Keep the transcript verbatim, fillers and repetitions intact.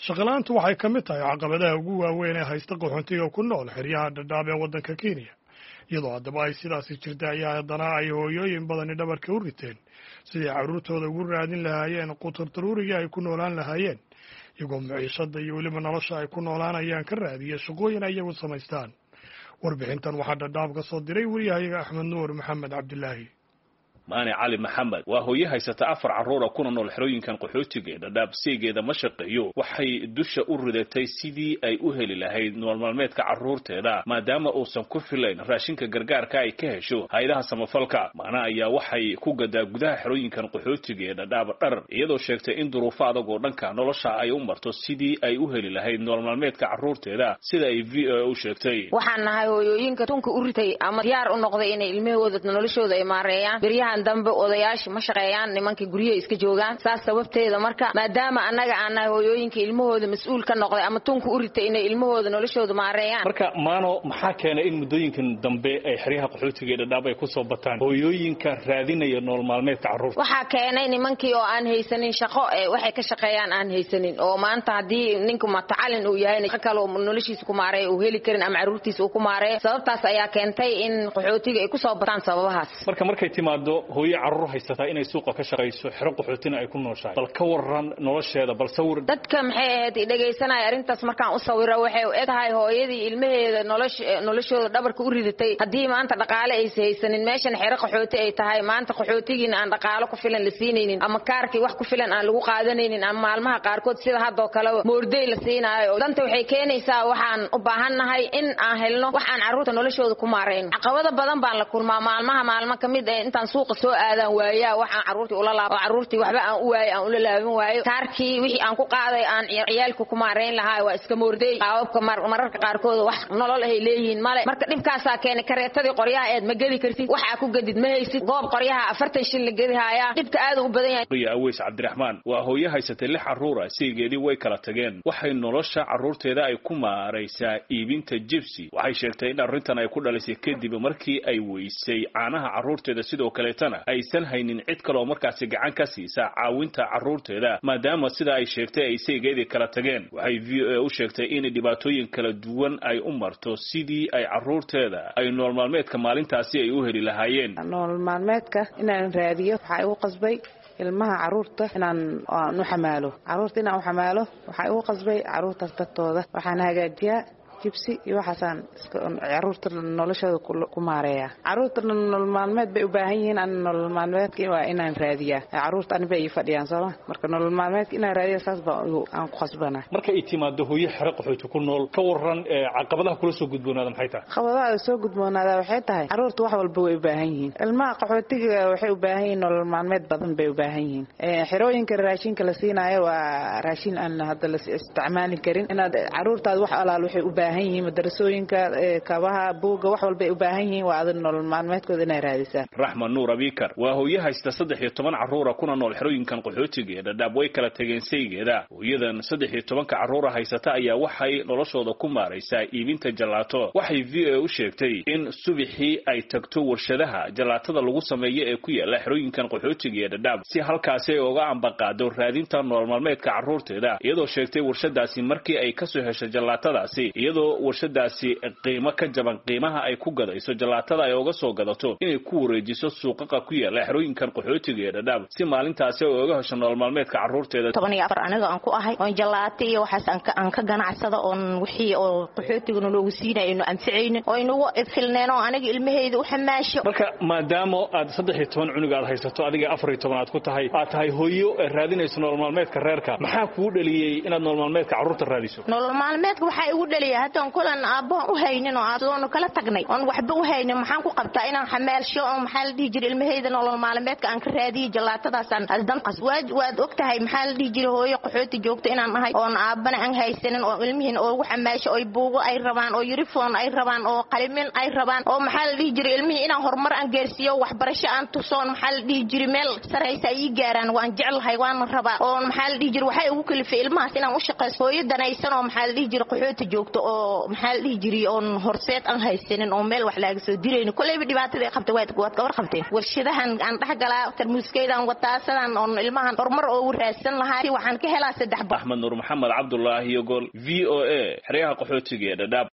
shaqalaantu waxay ka mid tahay caqabadaha ugu waaweyn ee haysta qaxoontiga ku nool xeryaha dhadhaab ee waddanka Kenya iyadoo haddaba ay sidaasi jirta ayaa haddana ay hooyooyin badani dhabarka u riteen sidii carruurtooda ugu raadin lahaayeen qutur daruuriga ay ku noolaan lahaayeen iyagoo maciishada iyo weliba nolosha ay ku noolaanayaan ka raadiya shaqooyin ay iyagu samaystaan. warbixintan waxaa dhadhaab ka soo diray wariyahayaga Axmed Nuur Maxamed Cabdilaahi. maane cali maxamed waa hooyo haysata afar carruur kuna nool xerooyinkan qaxootiga dhadhaab seegeeda ma shaqeeyo waxay dusha u ridatay sidii ay u heli lahayd nolol maalmeedka carruurteeda maadaama uusan ku filayn raashinka gargaarka ay ka hesho hay'adaha samafalka. maana ayaa waxay ku gadaa gudaha xerooyinkan qaxootiga dhadhaab dhar iyadoo sheegtay in duruufo adag oo dhanka nolosha ay u marto sidii ay u heli lahayd nolol maalmeedka carruurteeda sida ay v o a u sheegtay. waxaan nahay hooyooyinka tunka u ritay ama diyaar u noqday inay ilmahooda noloshooda ay maareeyaan dambe odayaasha ma shaqeeyaan nimanka guriga iska joogaan saas sababteeda marka maadaama anaga aan hooyooyinka ilmahooda mas'uul ka noqday ama tunka u ritay inay ilmahooda noloshooda maareeyaan. marka maano maxaa keenay in muddooyinkan dambe ay xeryaha qaxootiga dhadhaab ay ku soo bataan hooyooyinka raadinaya nolol maalmeedka carruurta? waxaa keenay nimankii oo aan haysanin shaqo ee waxay ka shaqeeyaan aan haysanin oo maanta hadii ninku matacalin uu yahay kale oo noloshiisa ku maareeyo uu heli karin ama carruurtiisa uu ku maareeyo sababtaas ayaa keentay in qaxootiga ay ku soo bataan sababahaas. marka markay timaado hooyo carruur haysataa inay suuqa ka shaqeyso xero qaxootina ay ku nooshahay bal ka waran nolosheeda bal sawir dadka maxay ahayd dhageysanay arintaas markaan u sawiro waxay u egtahay hooyadii ilmaheeda nolosh noloshooda dhabarka u ridatay hadii maanta dhaqaale ay haysanin meeshan xero qaxooti ay tahay maanta qaxootigiina aan dhaqaale ku filan la siinaynin ama kaarkii wax ku filan aan lagu qaadanaynin ama maalmaha qaarkood sida hadoo kale moorday la siinaayo danta waxay keenaysaa waxaan u baahanahay in aan helno wax aan carruurta noloshooda ku maareeyno. caqabado badan baan la kulmaa maalmaha maalmo kamid ah intaan suuqa soo aadan waaya waxaan carruurtii ula laabo carruurtii waxba aan u waayay aan ula laaban waayo kaarkii wixii aan ku qaaday aan ciyaalku ku maareyn lahaa waa iska moorday qaababka mararka qaarkood wax nolol ay leeyihiin male marka dhibkaasa keenay kareetadii qoryaha eed ma gadi kartid waxa ku gadid ma haysid goob qoryaha afartan shil la gadi haya dhibka aad u badan yahay. Riya Aweys Cabdiraxmaan waa hooyo haysatay lix carruur ah seegeedii way kala tageen waxay nolosha carruurteeda ay ku maareysaa iibinta jibsi waxay sheegtay in arrintan ay ku dhalisay kadib markii ay weysay caanaha carruurteeda sidoo kale tana aysan haynin cid kale oo markaasi gacan ka siisa caawinta carruurteeda maadaama sida ay sheegtay ay seegeedii kala tageen. waxay v o a u sheegtay in dhibaatooyin kala duwan ay u marto sidii ay carruurteeda ay nolol maalmeedka maalintaasi ay u heli lahaayeen. nolol maalmeedka inaan raadiyo waxa igu qasbay ilmaha carruurta inaan u xamaalo carruurta inaan u xamaalo waxa igu qasbay carruurtaas dadtooda waxaan hagaajiyaa jibsi iyo waxaan carruurta noloshooda ku maareeya carruurta nolol maalmeed bay u baahan yihiin aan nolol maalmeedka waa inaan raadiyaa carruurta aniba ay fadhiyaan soo marka nolol maalmeedka inaan raadiyo saas baa aan ku qasbana. marka ay timaado hooyo xero qaxooti ku nool ka waran caqabadaha kula soo gudboonaada maxay tahay? caqabadaha soo gudboonaada waxay tahay carruurta wax walba way u baahan yihiin ilmaha qaxootiga waxay u baahan yihiin nolol maalmeed badan bay u baahan yihiin xerooyinka raashinka la siinaayo waa raashin aan hadda la isticmaali karin inaad carruurtaada wax alaal waxay u baahan yihiin madrasooyinka kabaha buuga wax walba ay u baahan yihiin waa adan nolol maalmeedkooda inay raadisaan. Raxma Nuur Abikar waa hooyo haysta saddex iyo toban carruur kuna nool xerooyinkan qaxootiga ee dhadhaab way kala tageen seegeeda hooyadan saddex iyo toban carruur haysata ayaa waxay noloshooda ku maareysaa iibinta jalaato. waxay v o a u sheegtay in subixii ay tagto warshadaha jalaatada lagu sameeyo ee ku yaala xerooyinkan qaxootiga ee dhadhaab si halkaasi ay uga ambaqaado raadinta nolol maalmeedka carruurteeda iyadoo sheegtay warshadaasi markii ay ka soo heshay jalaatadaasi iyadoo warshadaasi qiimo ka jaban qiimaha ay ku gadayso jalaatada ay uga soo gadato inay ku wareejiso suuqaqa ku yaala xerooyinkan qaxootiga ee dhadhaab si maalintaasi ay uga hesho nolol maalmeedka carruurteeda. toban iyo afar aniga aan ku ahay oo jalaato iyo waxaas aan ka aan ka ganacsado oo wixii oo qaxootiga loogu siinayno anficayno oo inagu filneen oo aniga ilmaheyda u xamaasho. marka maadaama aad saddex iyo toban cunug aad haysato adiga afar iyo toban aad ku tahay aad tahay hooyo raadinayso nolol maalmeedka reerka maxaa kugu dhaliyay inaad nolol maalmeedka carruurta raadiso? nolol maalmeedka waxa igu dhaliyay hadan kulan aabbo u haynin oo adoon kala tagnay on waxba u haynin maxaan ku qabtaa inaan xamaalsho oo maxaa la dhigi jiray ilmaheyda nolol maalmeedka aan ka raadiyo jalaatadaasaan asdan qas waad waad ogtahay maxaa la dhigi jiray hooyo qaxooti joogto inaan ahay oo aabana aan haysanin oo ilmihiin oo ugu xamaasho oo buugo ay rabaan oo uniform ay rabaan oo qalimin ay rabaan oo maxaa la dhigi jiray ilmihii inaan horumar aan gaarsiiyo waxbarasho aan tusoon maxaa la dhigi jiray meel sareysa ay gaaraan waan jecelahay waan rabaa oo maxaa la dhigi jiray waxay ugu kalifay ilmahaas inaan u shaqeeyo hooyo danaysan oo maxaa la dhigi jiray qaxooti joogto oo oo maxaa la dhihi jiray oon horseed aan haysanin oo meel wax laga soo dirayno kuleyba dhibaatada ay qabtay waad ka war qabteen warshadahan aan dhaxgalaa tarmuuskeedan wataasadan oo ilmahan hormar oo raadsan lahaa waxaan ka helaa saddex Axmed Nuur Maxamed Cabdullaahi Yogol V O A xeryaha qaxootiga ee Dadaab.